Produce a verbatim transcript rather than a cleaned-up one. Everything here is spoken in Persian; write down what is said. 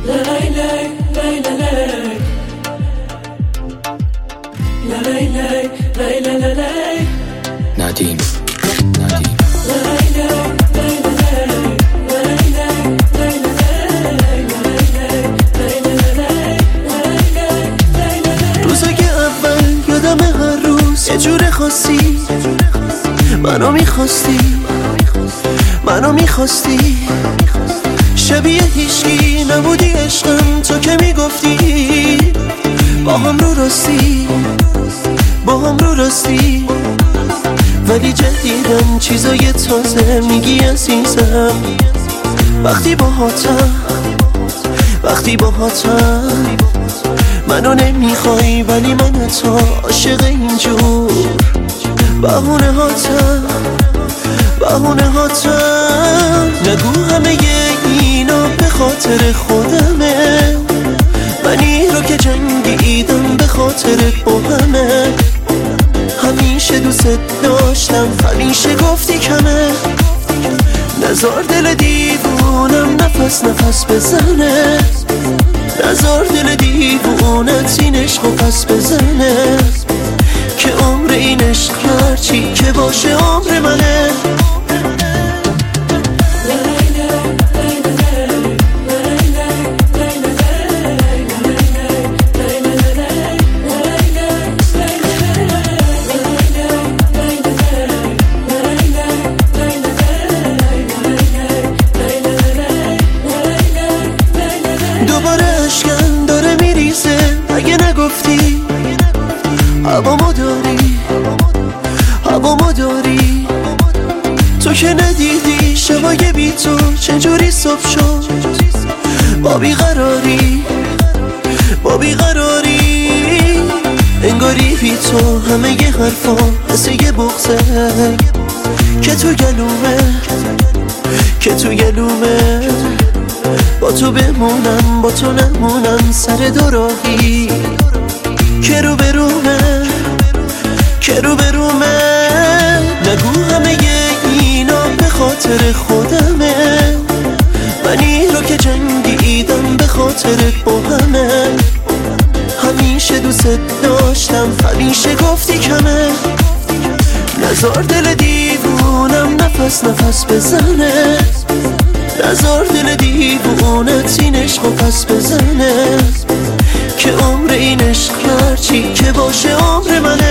ندیم ندیم روزای اول یادم هر روز یه جور خاصی منو میخواستی منو میخواستی شبیه هیچکی نبودی عشقم تو که میگفتی با هم رو راستی با هم رو راستی ولی جدیدم چیزای تازه میگی عزیزم وقتی باهاتم وقتی باهاتم منو نمیخوای ولی من تو عاشق اینجور بهونه هاتم بهونه هاتم نگو همه اینا به خاطر خودمه منی رو که جنگیدم به خاطر با همه همیشه دوست داشتم همیشه گفتی کمه نزار دل دیوونم نفس نفس بزنه نزار دل دیوونت این عشق و پس بزنه که عمر این عشق هرچی که باشه عمر منه هوامو داری هوامو داری تو که ندیدی شبای بی تو چجوری صبح شد با بیقراری با بیقراری انگاری بی تو همه ی حرفا مثل یه بغضه که تو گلومه که تو گلومه با تو بمونم با تو نمونم سر دوراهی که رو برومه که رو برومه نگو همه اینا به خاطر خودمه منی رو که جنگیدم به خاطر با همه همیشه دوست داشتم همیشه گفتی کمه نزار دل دیوونم نفس نفس بزنه نزار دل دیوونت این عشق و پس بزنه که عمر این عشق هرچی که باشه عمر منه